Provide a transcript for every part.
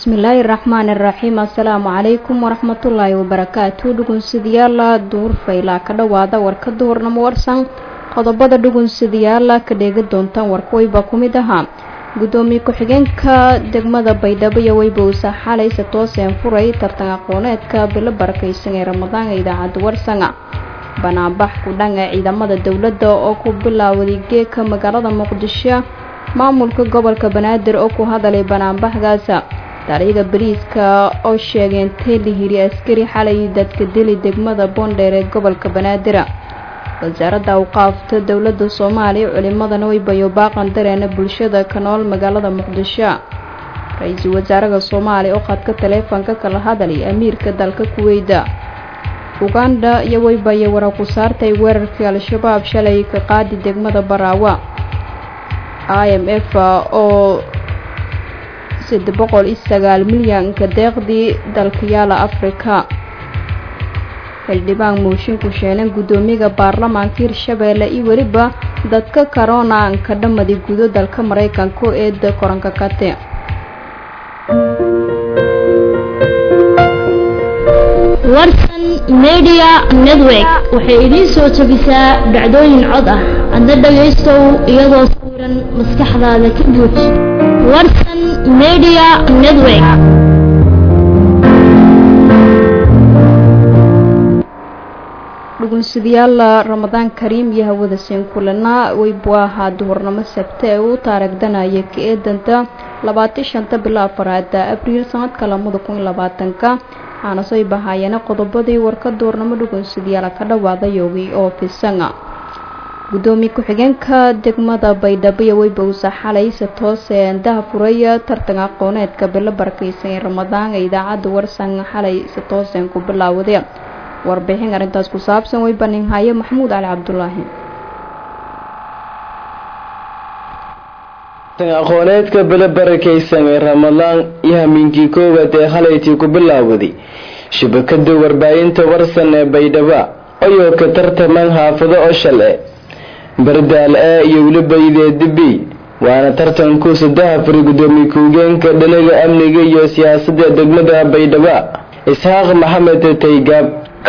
bismillaahi raxmaani raxiim assalaamu calaykum waraxmatullaahi wabarakaatu dhugunsidayaala duurfayla ka dhowaada warka duhurnamo warsan qodobada dhugunsidayaala ka dheegi doontaan warka wayba ku mid ahaa gudoomiye ku-xigeenka degmada baydhabo iyo weybowsa xalayse tooseen furay tartan aqooneedka bilo barakaysan ee ramadaanka idaacadda warsanga banaanbax ku dhanka ciidamada dowladda oo ku bilaawday geeka magaalada muqdisho maamulka gobolka banaadir oo ku hadalay banaanbaxgaasa taliyaha bariiska oo sheegeen teelihiri askari xalay dadka dili degmada Boondheer ee gobolka Banaadir wasaaradda awqaafta dawladda Soomaaliya culimadana way bayo baaqan dareena bulshada ka nool magaalada Muqdisho ra'iisul wasaaraha Soomaaliya oo khadka taleefanka kala hadalay amiirka dalka Kuwait Uganda iyo way bayo wara ku saartay weerarkii al-shabaab shalay ka qaadi degmada Baraawa IMF oo 709 milyan ka deeqdi dalka yaala Afrika xildhibaan mooshin ku sheenan gudoomiyaha baarlamaanka Hirshabeelle iyo waliba dadka corona ka dhamadi gudo dalka Mareykanka ee koranka kate warsan media network waxay idin soo tabisaa dhacdooyin cod ah adna dhageysto iyadoo suuran maskaxdaada ka buux warsan media network dhugunsidayaal Ramadaan Kariim iyo hawada seen kulana way buaha duhurnimo sabte oo taariikhdanaya ka eedanta 25 bil afraad Abriil sanadka 2020 ana soo baahayana qodobadii warka duhurnimo dhugunsidayaal ka dhawaada yoogi oo fisanga gudoomiye ku-xigeenka degmada Baydhabo iyo weybowsa xalayse tooseen daafuraya tartan aqooneedka bilo barakaysan ee Ramadaanka idaacadda warsan xalayse tooseen ku bilaawday warbixin arintaas ku saabsan way baninhaye Maxamuud Ali Cabdullaahi aqooneedka bilo barakaysan ee Ramadaan iyo hamiinkii koowaad ee xalayti ku bilaawday shabakada warbaahinta warsan ee Baydhabo ayuu ka tartaman xaafado oo shalay bardaal iyo walibaydeedbi waana tartanku saddex fari gudoomiye ku-xigeenka dhinaca amniga iyo siyaasadda degmada Baydhabo Ishaaq Maxamed Taygab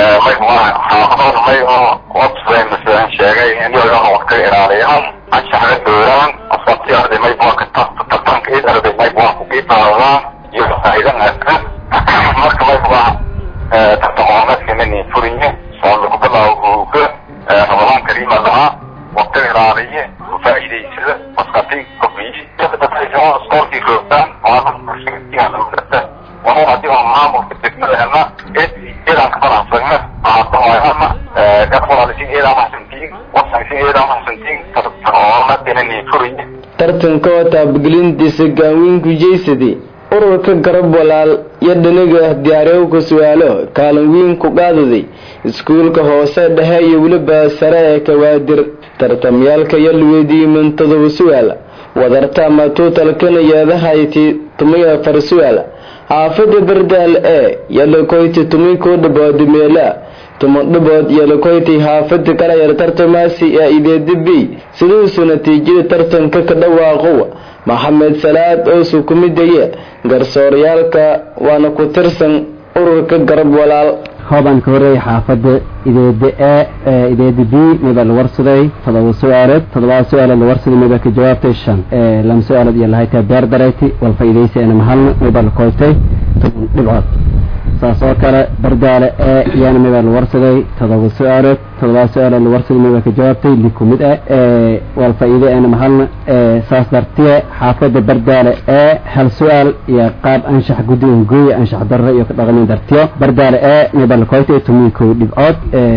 tartanka taabgelintiisa gaawinku jeysadi ururka garab walaal iyo dhinaga diyaariyowga su'aalo kaalin weyn ku qaadaday iskuulka hoose dhexe iyo waliba sare ee Kawaadir tartamyaalka iyo luweydiiman todoba su'aal wadarta ma totalkan yeedahayti 14 su'aal xaafada bardaal yalla koyti 10 ko dhabood meela tumadhabood yalla koyti xaafada kala yar tartamaasi ee ideedbi sidoo natiijada tartanka ka dhawaaqo Maxamed Salaad oo soo kumidaya garsooryaalka waana ku tirsan ururka garab walaal hooban ka horeey xaafada ideedbi mabal warsaday todoba su'aal la warsaday mabal ka jawaabtay 5 lam su'aal iyo lahayta beer dareyti wal faa'iideysan mahalna mabal koytay dhibcood saasoo kale bardaale iyana mabal warsaday todoba su'aal la warsaday mabal ka jawaabtay likumid wal faa'iideysan mahalna saas dartiye xaafada bardaale hal su'aal iyo qaab anshax gudoon gooy anshax darro iyo ka dhaqamin dartiyo bardaale mabal koytay tumiko dhibcood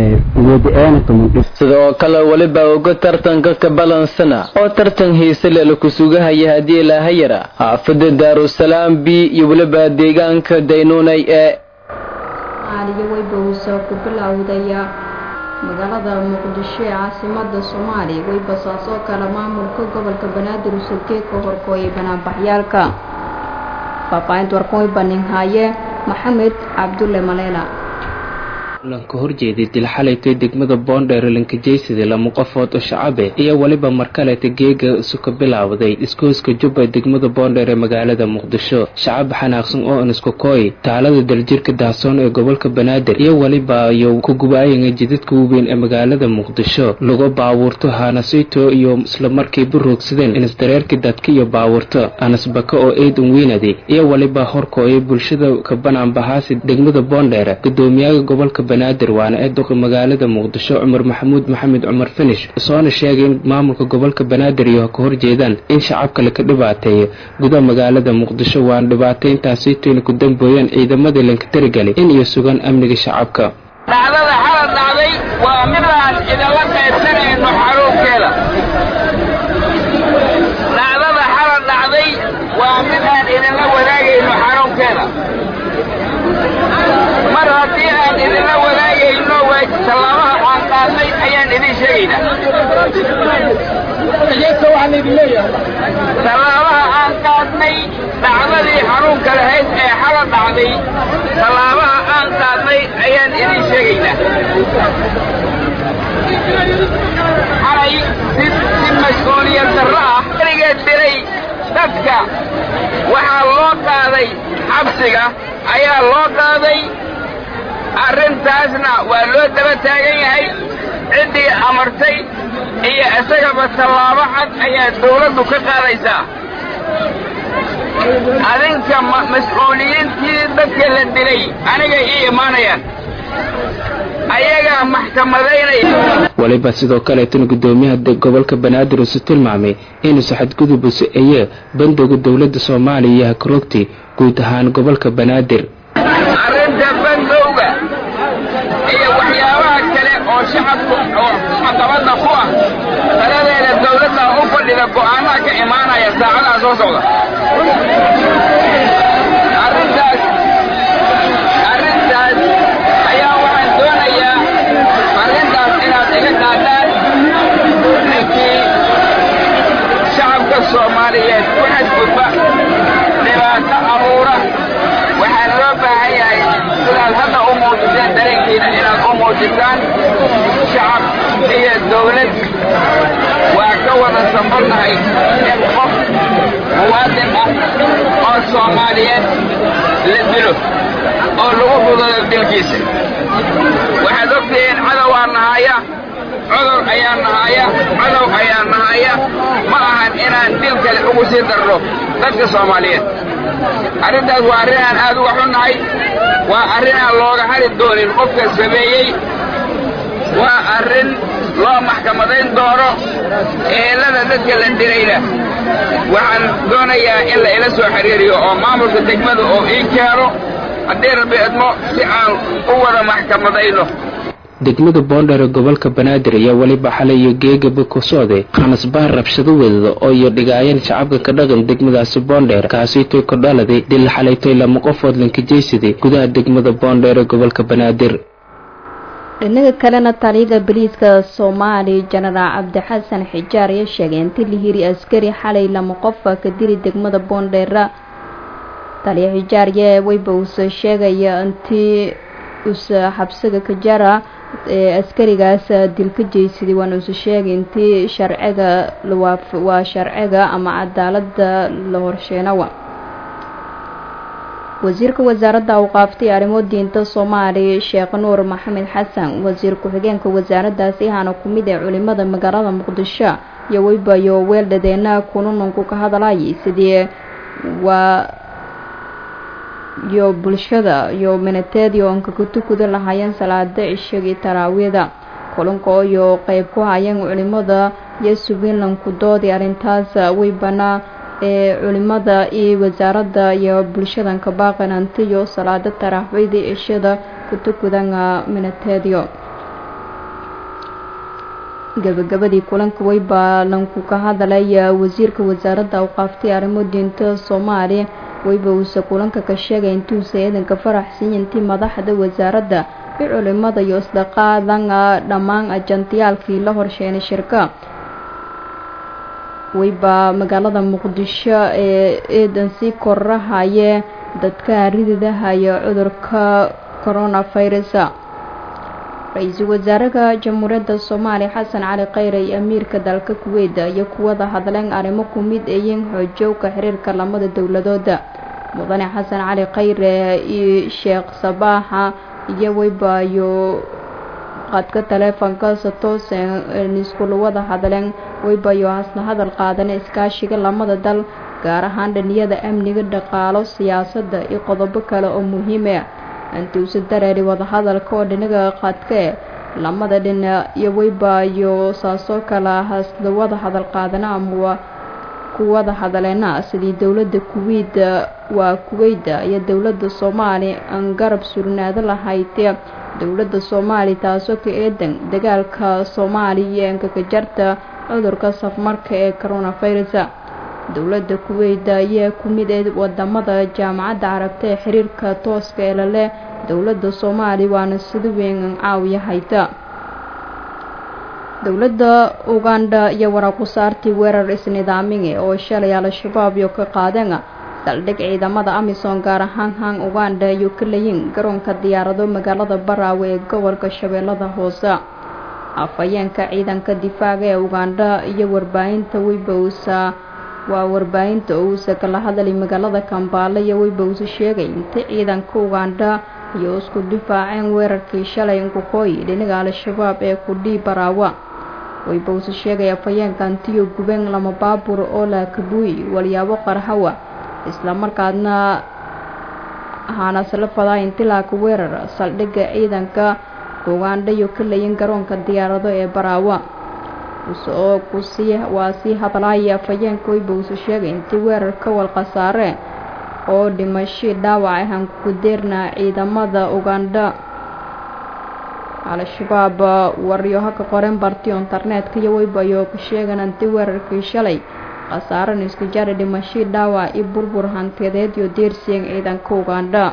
sidoo kale waliba uga tartanka ka balansana oo tartan heese la ku sugahaya hadii ilaahay yara xaafada Daarusalaam bi iyo waliba deegaanka Daynunay Soomaaliya way bowso ku bilaawdaya magaalada Muqdisho ee caasimadda Soomaaliya way basaasoo kala maamulka gobolka Banaadir sulkee ka horkooyay banaanbaxyaalka faafaynta warkooy baninhaye Maxamed Cabdulle Maleela lanka horjeeday dil xalaytay degmada Boondheer lanka jeysada lama qofood oo shacabe iyo waliba markale geega isu ka bilaawday iskooska Jubba degmada Boondheer ee magaalada Muqdisho shacab xanaaqsan oo isku kooy taalada daljirka Daasoon ee gobolka Banaadir iyo waliba iyo ku gubaayeen jidadka weyn ee magaalada Muqdisho lagu baabuurto hanasito iyo isla markii buroogsadeen in isdareerka dadka iyo baabuurto anasbaka oo eedan weynadi iyo waliba horkooy bulshada ka banaan bahaasi degmada Boondheer gudoomiyaha gobolka Banaadir waana eedoqa magaalada Muqdisho Cumar Maxamuud Maxamed Cumar Finish soo sheegay in maamulka gobolka Banaadir iyo ka horjeedaan in shacabka la ka dhibaateeyo gudaha magaalada Muqdisho waan dhibaateyntaasi tiin ku dambeeyeen ciidamada lanka tirigalay in iyo sugan amniga shacabka dhacdada xalad dhacday waa midaan idinla qaybsanayno xarunkeeda dhacdada xalad dhacday waa midaan idinla wadaagayno xarunkeeda mar haddii aan idinla wadaagayno waa tallaabaha aan qaadnay ayaan idin sheegaynaa tallaabaha aan qaadnay dhacdadii xarunka lahayd ee xalad dhacday tallaabaha aan qaadnay ayaan idin sheegaynaa xalay si mas-uuliyad darro ah keligeed diray dadka waxaa loo qaaday xabsiga ayaa loo qaaday arrintaasna waa loo daba taagan yahay ciddii amartay iyo isagaba tallaabo cad ayaa dawladdu ka qaadaysaa adinka mas-uuliyiintii dadka la dilay aniga ii imaanayaan ayagaa maxkamadaynaya waliba sidoo kale tan gudoomiyaha gobolka Banaadir uu tilmaamay inuu xadgudub u sameeyay bandowga dawladda Soomaaliya iyo Karogti guud ahaan gobolka Banaadir arrinta bandowga iyo waxyaabaha kale oo shacabku caqabada ku ah taladeeda dawladda u fadhida go'aanaha ka imaanaya saacadaha soo socda arrintaas ayaa waxaan doonayaa arrintaas inaad iga qaadaan ninkii shacabka Soomaaliyeed ku xadgudba dhibaato abuura waxaa loo baahan yahay sidaad hadda u muujiseen dareenkiina inaad u muujisaan shacab iyo dawlad waa ka wada safarnahay in qof muwaadin ah oo Soomaaliyeed la dilo oo lagu fudado dilkiisa waxaad ogtihiin cadow aan nahaya cudur ayaan nahaya cadow ayaan nahaya ma ahan inaan dil kale ugu sii darro dadka Soomaaliyeed arrintaas waa arrin aan aad uga xunnahay waa arrin aan looga hari doonin qofka sameeyey waa arrin loo maxkamadayn doono ehelada dadka la dilayna waxaan doonayaa in la ila soo xiriiriyo oo maamulka degmada oo ii keeno haddii rabbi idmo si aan u wada maxkamadayno degmada Boondheer gobolka Banaadir ayaa waliba xalay iyo geegaba ku sooday qanasbaar rabshado wadada oo iyo dhigaayeen shacabka ka dhaqan degmadaasi Boondheer kaasi oo ka dhaladay dil xalaytay lama qofood lanka jeysday gudaha degmada Boondheer gobolka Banaadir dhinaca kalena taliyaha booliiska Soomaaliya Jenaraal Cabdi Xasan Xijaar ayaa sheegay in tilihiri askari xalay lama qof ka dilay degmada Boondheer taliyaha Xijaar wayba uu soo sheegay intii xabsiga ka jara askarigaas dilka jeysday waan uu sheegay intii sharciga waa sharciga ama cadaaladda la horsheenawa wasiirka wasaaradda awqaaftay arrimo diinta Soomaaliya Sheekh Nuur Maxamed Xasan wasiir ku-xigeenka wasaaraddaasi ahaana ku mid ah culimada magaalada Muqdisho iyo wayba iyo weeldadeena kununku ka hadlayay sidii waa iyo bulshada iyo minateedii oo ka tukuda lahaayeen salaada cishigi taraawiida kulanka iyo qayb ku hayeen culimada iyo subiinlan ku doodi arintaas waybana culimada iyo wasaaradda iyo bulshadan ka baaqanantiyo salaada taraawiida cishada ku tukudan minateediyo gabagabadii kulanka wayba lanku ka hadalaya wasiirka wasaaradda awqaaftay arrimo diinta Soomaaliya wayba uu kulanka ka sheegay intuu sayidka faraxsan intii madaxda wasaaradda iyo culimada iyo isdaqaadan dhammaan ajantiyaalkii la horsheenay shirka wayba magaalada Muqdisho eedan si korahaye dadka ridida haya cudurka coronavirus ra-iisul wasaaraha jamhuuriyadda Soomaaliya Xasan Cali Khayre iyo amiirka dalka Kuwait iyo kuwada hadleen arrimo ku mid ayeen xoojowga xiriirka lamada dowladooda mudane Xasan Cali Khayre iyo Sheekh Sabaax iyo waybayo qadka teleefanka toosan isku wada hadleen waybayo hasla hadal qaadan iskaashiga lamada dal gaar ahaan dhaniyada amniga dhaqaalo siyaasadda iyo qodobo kale oo muhiim ah intuu si dareeri wada hadalka oo dhinaga qadka lamada dhinac iyo waybayo saaso kala hasla wada hadal qaadana ama kuwada hadaleena sidii dawladda Kuwait iyo dawladda Soomaaliya aan garab surnaada lahayd dawladda Soomaaliya taasoo ka eedan dagaalka Soomaaliya ee ka jarta cudurka safmarka ee coronavirus dawladda Kuwait ayaa ku mid ah wadamada jaamacadda Carabta ee xiriirka tooska ee la leh dawladda Soomaaliya waana sida weyn caawiyahayta dawladda Uganda iyo waraaqo saartii weerar isnidaamiye oo shalay al-shabaab iyo ka qaadeen saldhig ciidamada Amisom gaar ahaan Uganda iyo kaleeyin garoonka diyaarado magaalada Baraawe ee gobolka Shabeellada Hoose afayeenka ciidanka difaaca ee Uganda iyo warbaahinta warbaahinta uu kala hadlay magaalada Kampala iyo Weybowsa sheegay inta ciidanka Uganda iyo isku difaaceen weerarkii shalay ku qoy dhinaca al-shabaab ee ku Baraawe Weybowsa sheegay afayeenka intii gubeen lama baabuur oo la kabuy walyaabo qarxawa isla markaadna ahana salafada intii la ku weerar saldhigga ciidanka Uganda iyo kaleeyin garoonka diyaarado ee Baraawe soo ku sii hadalaya afayeenka Weybowsa sheegay intii weerarka wal qasaare oo dhimasho dhaawac ah ku deerna ciidamada Uganda al-shabaab waryo ka qoran bartii internetka iyo waybayo ku sheegan intii weerarkii shalay qasaare isku jara dhimasho dhaawac iyo burbur hantiyadeed iyo deersiin ciidanka Uganda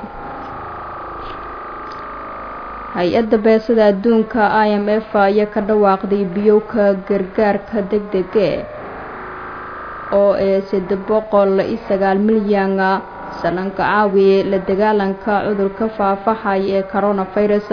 hay-adda beesada adduunka IMF ayaa ka dhawaaqday biyowga gargaarka degdega oo 709 milyan sanadka caawiye la dagaalanka cudurka faafahay ee coronavirus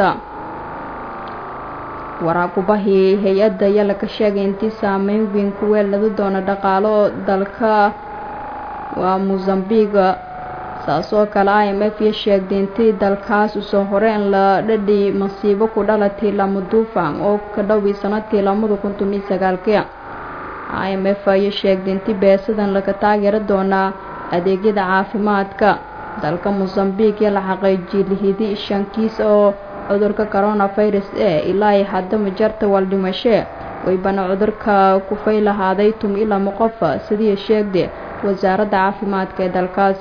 waraaqabahi hay-adda ayaa la sheegay intii saameyn weyn ku weelada doona dhaqaalo dalka waa Mozambique saasoo kale IMF sheegay intii dalkaas soo horeen la dhadhi masiibo ku dhalatay lama duufaan oo ka dhaway sanadkii 2019 IMF ayaa sheegay intii beesadan laga taageero doona adeegyada caafimaadka dalka Mozambique la xaqiijiyay 5 kiis oo cudurka coronavirus ilaa hadda ma jarta wal dhimasho waybana cudurka ku faylahaaday ilaa qof sidii sheegay wasaaradda caafimaadka ee dalkaas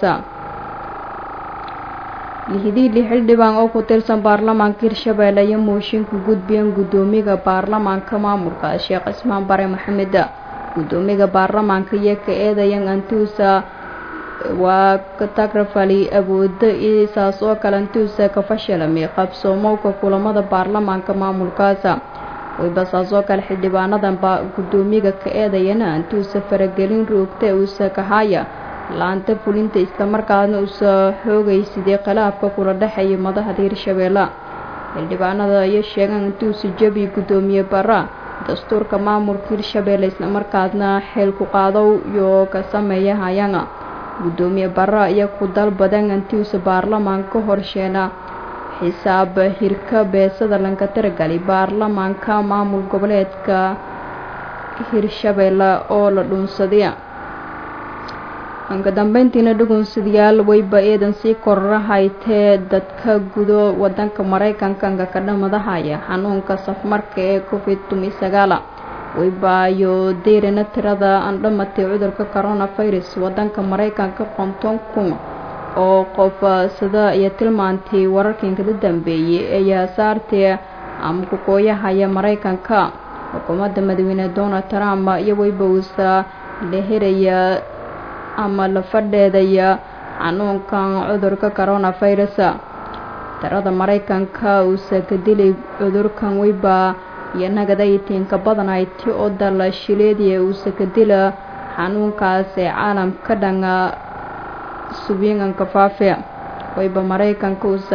lihidii xildhibaan oo ku tirsan baarlamaanka Hirshabeelle iyo mooshinka gudbiyeen gudoomiyaha baarlamaanka maamulka Sheekh Ismaan Bare Maxamed gudoomiyaha baarlamaanka iyo ka eedayan antuusa waa ka tagrafali awooda isaas oo kale antuusa ka fashalamay qabsoomowga kulamada baarlamaanka maamulkaas waybasaasoo kale xildhibaanadan gudoomiyaha ka eedayana antuusa faragelin roogta uu ka haya laanta fulinta isla markaana uu xoogaysidii khilaafka kula dhaxeeyay madaxda Hirshabeelle xildhibaanada ayaa sheegay intuu si jabi gudoomiye Bara dastuurka maamulka Hirshabeelle isla markaana xil ku qaado iyo ka sameeyay gudoomiye Bara ayaa ku dalbadan intii uu baarlamaanka horsheena xisaab hirka beesada lanka taragalay baarlamaanka maamul goboleedka Hirshabeelle oo la dhunsaday anka dambeyntiina dhugunsidayaal wayba eedan sii kororahaytee dadka gudo wadanka Mareykanka ka dhamadahaya xanuunka safmarka ee COVID-19 waybayo deerana tirada aan dhamatay cudurka coronavirus wadanka Mareykanka 50,000 oo qof sida iyo tilmaantay wararkii ka dambeeyay ayaa saartay ama ku kooyahaya Mareykanka xukuumadda madaxweyne Donald Trump iyo waybowsa la helaya ama la fadheedaya xanuunkan cudurka coronavirus tirada Mareykanka uu ka dilay cudurkan wayba iyo nagadaytiin ka badan ay tii oo dal shileedii uu ka dila xanuunkaas ee caalamka dhan subiingan ka faafay wayba Mareykanka uu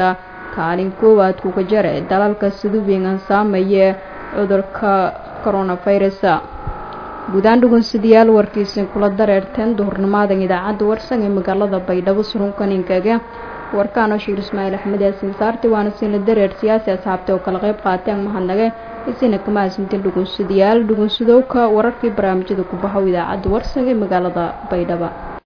kaalin koowaad kuga jara dalalka siduubingan saameeye cudurka coronavirus guudaan dhugunsidayaal warkiisin kula dareerteen duhurnimaadan idaacadda warsan ee magaalada baydhabo surunkaninkaga warkaan Shiir Ismaaciil Axmed yaasin saarti waana siin la dareer siyaasi asxaabta oo kala qayb qaateen mahadnaqe isina kama asintin dhugunsidayaal dhugunsidowka wararkii barnaamijyada ku baxa idaacadda warsan ee magaalada baydhabo